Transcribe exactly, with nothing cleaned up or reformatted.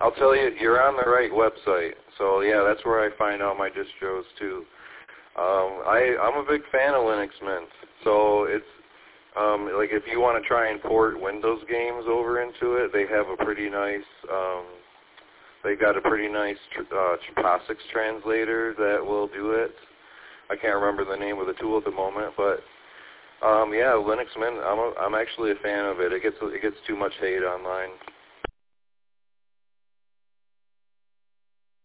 I'll tell you, you're on the right website. So yeah, that's where I find out my distros too. Um, I I'm a big fan of Linux Mint. So it's um, like if you want to try and port Windows games over into it, they have a pretty nice. Um, they got a pretty nice uh, POSIX translator that will do it. I can't remember the name of the tool at the moment, but um, yeah, Linux Mint. I'm a, I'm actually a fan of it. It gets it gets too much hate online.